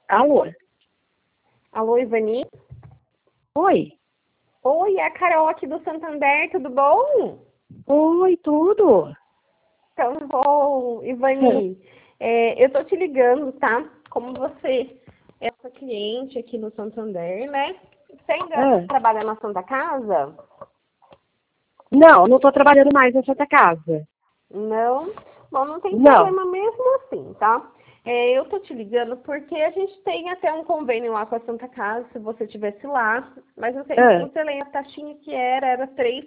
Alô? Alô, Ivani? Oi? Oi, é a Carol aqui do Santander, tudo bom? Oi, tudo? Então, bom, Ivani, eu tô te ligando, tá? Como você é nossa cliente aqui no Santander, né? Você ainda trabalha na Santa Casa? Não estou trabalhando mais na Santa Casa. Não? Bom, não tem Não. problema mesmo assim, tá? Eu tô te ligando porque a gente tem até um convênio lá com a Santa Casa, se você estivesse lá. Mas não sei se você lembra, a taxinha que era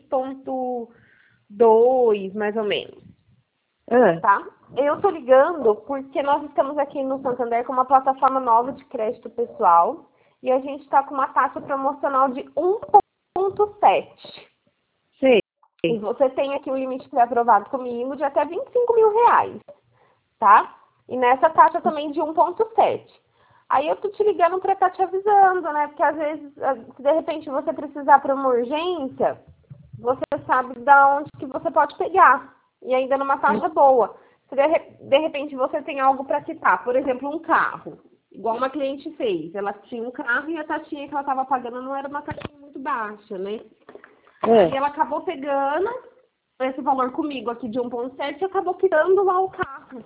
3,2, mais ou menos. Tá? Eu tô ligando porque nós estamos aqui no Santander com uma plataforma nova de crédito pessoal e a gente está com uma taxa promocional de 1,7. Sei. E você tem aqui o limite pré-aprovado comigo de até R$ 25.000, tá? E nessa taxa também de 1,7. Aí eu tô te ligando para estar te avisando, né? Porque às vezes, se de repente você precisar para uma urgência, você sabe da onde que você pode pegar. E ainda numa taxa boa. Se de repente você tem algo para quitar, por exemplo, um carro. Igual uma cliente fez. Ela tinha um carro e a taxinha que ela estava pagando não era uma taxinha muito baixa, né? E ela acabou pegando esse valor comigo aqui de 1,7 e acabou quitando lá o carro.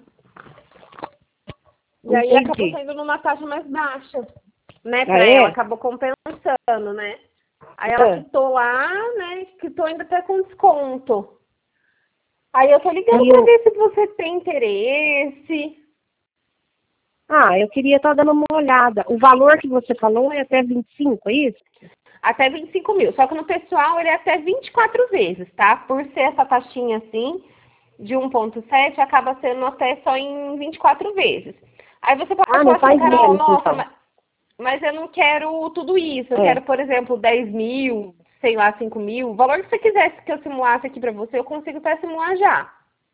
E aí acabou saindo numa taxa mais baixa, né, pra ela. Acabou compensando, né? Aí ela quitou lá, né? Quitou ainda até com desconto. Aí eu tô ligando pra ver se você tem interesse. Eu queria estar dando uma olhada. O valor que você falou é até 25, é isso? Até 25.000. Só que no pessoal ele é até 24 vezes, tá? Por ser essa taxinha assim, de 1,7, acaba sendo até só em 24 vezes. Aí você pode falar assim, Carol, nossa, então. Mas eu não quero tudo isso. Eu quero, por exemplo, 10.000, sei lá, 5.000. O valor que você quisesse que eu simulasse aqui pra você, eu consigo até simular já.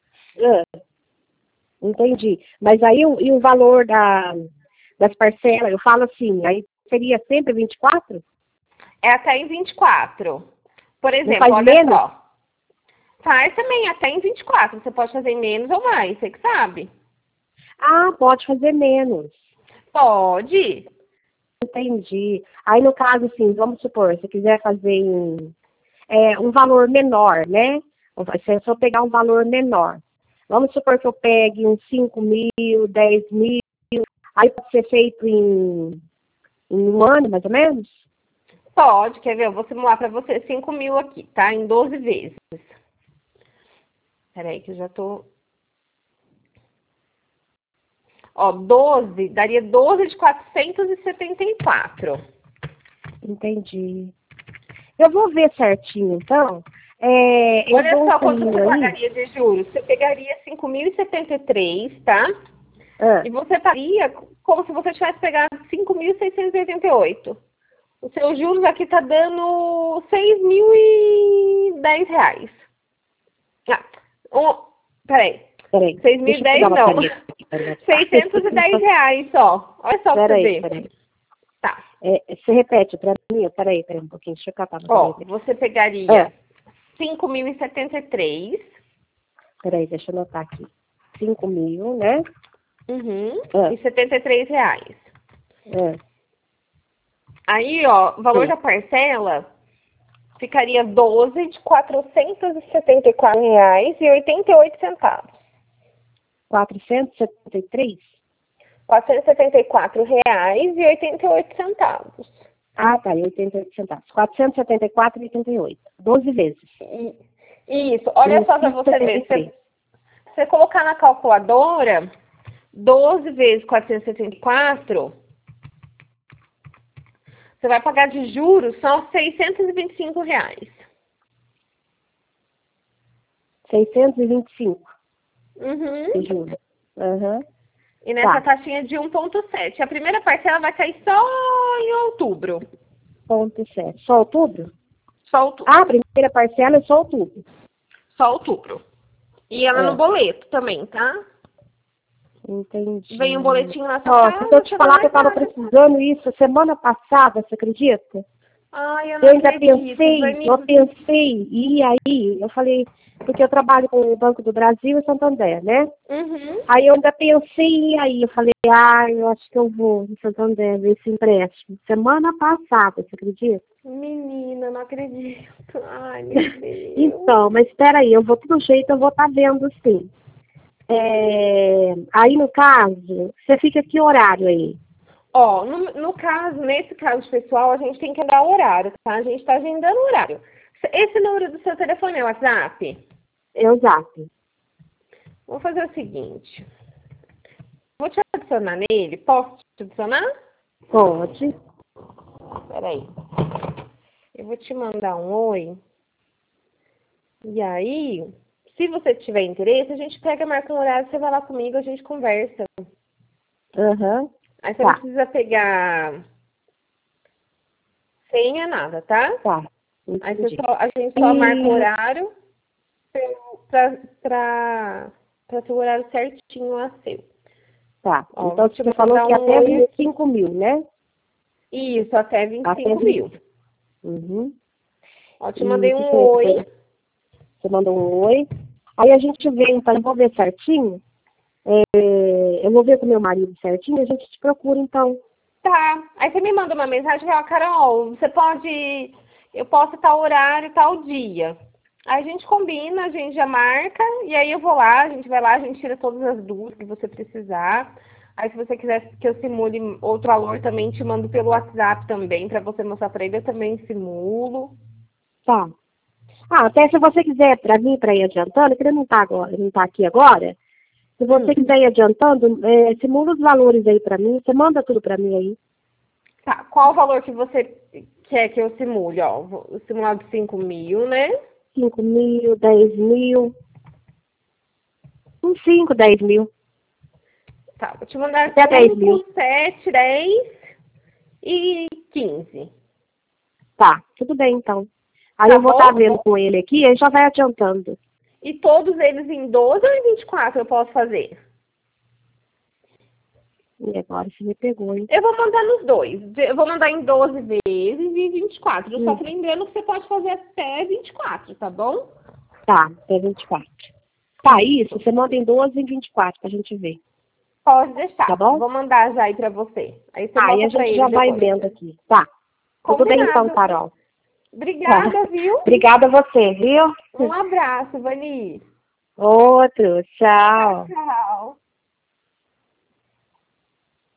Entendi. Mas aí e o valor das parcelas, eu falo assim, aí seria sempre 24? É até em 24. Por exemplo, faz olha menos? só. Faz também até em 24. Você pode fazer menos ou mais, você que sabe. Pode fazer menos. Pode. Entendi. Aí, no caso, assim, vamos supor, se quiser fazer um valor menor, né? Se eu pegar um valor menor. Vamos supor que eu pegue uns 5.000, 10.000. Aí pode ser feito em um ano, mais ou menos? Pode, quer ver? Eu vou simular para você 5.000 aqui, tá? Em 12 vezes. Peraí que eu já tô... 12, daria 12 de 474. Entendi. Eu vou ver certinho, então. Olha só quanto você pagaria de juros. Você pegaria 5.073, tá? E você pagaria como se você tivesse pegado 5.688. Os seus juros aqui tá dando R$ 6.010. Peraí. 6.010 não. R$ 610 só. Olha só pra você ver. Peraí. Tá. Você repete pra mim? Peraí, um pouquinho. Deixa eu catar. Você pegaria 5.073. Peraí, deixa eu anotar aqui. 5.000, né? E R$ 73. Aí, o valor da parcela ficaria 12 de R$ 474,88. 473? R$ 474,88. Tá, e 88 centavos. 474,88. 12 vezes. Isso, olha só pra você ver. Se você colocar na calculadora, 12 vezes 474, você vai pagar de juros só R$ 625. 625 de juros. E nessa taxinha de 1,7. A primeira parcela vai cair só em outubro. 1,7. Só outubro? Só outubro. A primeira parcela é só outubro. Só outubro. E ela no boleto também, tá? Entendi. Vem um boletim na sua casa. Se eu te falar que eu tava precisando isso semana passada, você acredita? Ai, eu não Eu ainda acredito, pensei, e aí eu falei, porque eu trabalho com o Banco do Brasil e Santander, né? Uhum. Aí eu ainda pensei, aí eu falei, eu acho que eu vou no Santander ver esse empréstimo. Semana passada, você acredita? Menina, não acredito. Ai, meu Deus. Então, mas espera aí, eu vou, todo jeito, eu vou estar vendo sim. Aí, no caso, você fica que horário aí? Ó, no caso, nesse caso pessoal, a gente tem que dar o horário, tá? A gente tá agendando o horário. Esse número do seu telefone é o WhatsApp? É o Zap. Vou fazer o seguinte. Vou te adicionar nele. Posso te adicionar? Pode. Peraí. Eu vou te mandar um oi. E aí, se você tiver interesse, a gente pega, marca um horário, você vai lá comigo, a gente conversa. Aham. Aí você não Tá, precisa pegar senha, nada, tá? tá. Aí Entendi. a gente só marca o E, horário pra ser o horário certinho a seu. tá. Ó, Então, vou te você falou mandar que um até oi. 25 mil, né? Isso, até vinte e Até cinco mil. 20. Uhum. Ó, te E mandei que um foi? oi. Você mandou um oi. Aí a gente vê, então, eu vou ver certinho. Eu vou ver com meu marido certinho e a gente te procura, então. Tá. Aí você me manda uma mensagem, ó, Carol, você pode. Eu posso tal horário, tal dia. Aí a gente combina, a gente já marca, e aí eu vou lá, a gente vai lá, a gente tira todas as dúvidas que você precisar. Aí se você quiser que eu simule outro valor também, te mando pelo WhatsApp também, pra você mostrar pra ele, eu também simulo. Tá. Até se você quiser para mim, para ir adiantando, que ele não está agora, não tá aqui agora. Se você quiser ir adiantando, simula os valores aí para mim, você manda tudo para mim aí. Tá, qual o valor que você quer que eu simule? Ó, vou simular de 5 mil, né? 5 mil, 10 mil, uns 5, 10 mil, Tá, vou te mandar até 10 mil. 5, 7, 10 e 15. Tá, tudo bem então. Aí Tá eu vou estar bom? vendo com ele aqui, aí já vai adiantando. E todos eles em 12 ou em 24 eu posso fazer? E agora você me pegou, hein? Eu vou mandar nos dois. Eu vou mandar em 12 vezes e 24. Só que lembrando que você pode fazer até 24, tá bom? Tá, até 24. Tá, isso, você manda em 12 e em 24 pra gente ver. Pode Tá deixar. bom? Vou mandar já aí pra você. Aí você Aí mostra a pra gente já ele vai depois. vendo aqui. Tá. Tudo bem então, Combinado. Carol. Tá. Obrigada, viu? Obrigada a você, viu? Um abraço, Vani. Outro. Tchau, Tchau. tchau.